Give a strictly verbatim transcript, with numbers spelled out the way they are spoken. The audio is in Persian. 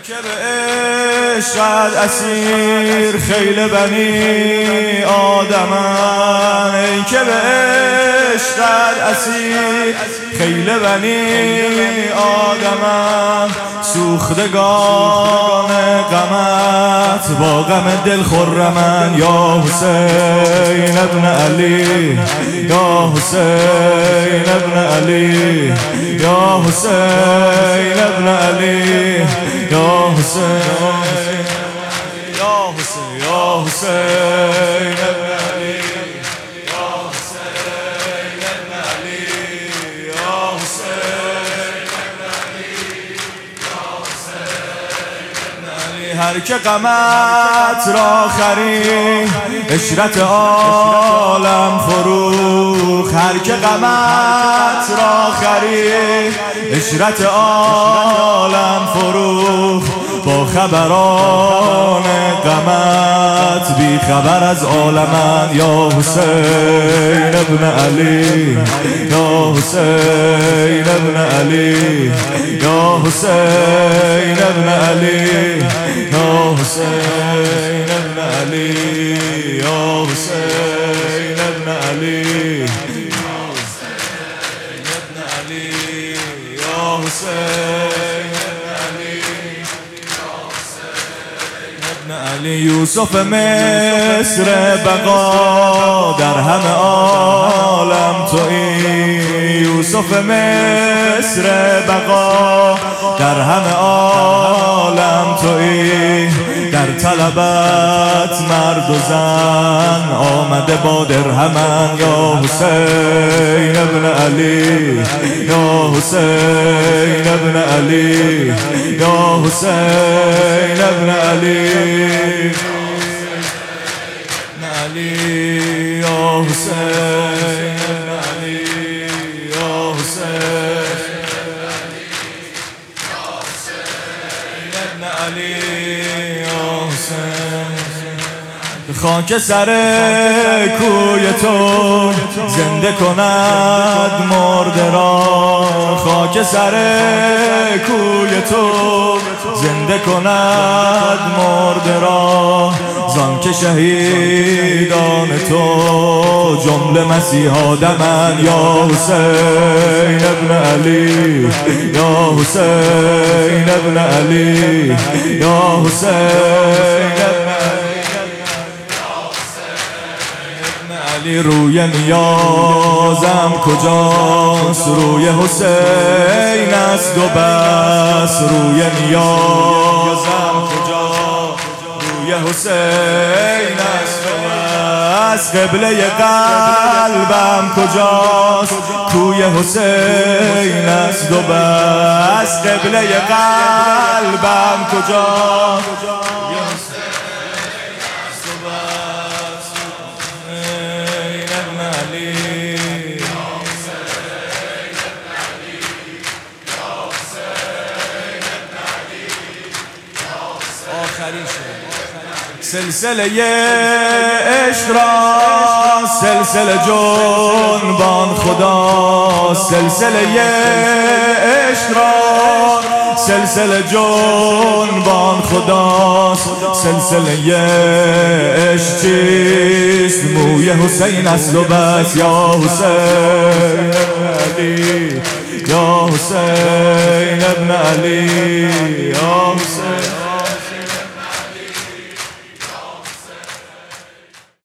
که به عشقت اسیر خیل بنی آدمن، ای که به عشقت اسیر خیل بنی آدمن، سوختگان غمت با غم دل خرمن. یا حسین ابن علی، یا حسین ابن علی، یا حسین ابن علی، یا حسین، یا حسین، یا حسین ابن علی، یا حسین ابن علی، یا حسین ابن علی، یا حسین ابن علی. هر که غمت را خرید عشرت عالم فروخ، هر که غمت را خرید عشرت عالم فروخ، با خبران غمت بی خبر از عالمن. یا حسین ابن علی، یا حسین ابن علی، یا حسین ابن علی، یا حسین ابن علی، یا حسین ابن علی، یا حسین ابن علی، یا حسین علی. یوسف مصر بقا در همه عالم تویی، یوسف مصر بقا در همه عالم تویی، در طلبت مرد و زن آمده با درهمن. یا حسین ابن علی، یا حسین ابن علی، یا حسین ابن علی، علی، یا حسین ابن علی، یا حسین ابن علی، یا حسین. خاک سر کوی تو زنده کند مرده را، خاک سر کوی تو زنده کند مرده را، زان که شهیدان تو جمله مسیحا دمن. یا حسین ابن علی، یا حسین ابن علی، یا حسین ابن علی. روی نیازم کجاست؟ روی حسین است و بس. روی نیازم کجاست؟ روی حسین است و بس. قبله قلبم کجاست؟ کوی حسین است و بس. قبله قلبم کجاست؟ سلسله عشق را سلسله جنبان خدا، سلسله عشق را سلسله جنبان خدا. سلسله عشق چیست؟ موی حسین است و بس. یا حسین ابن علی، یا حسین ابن علی، یا حسین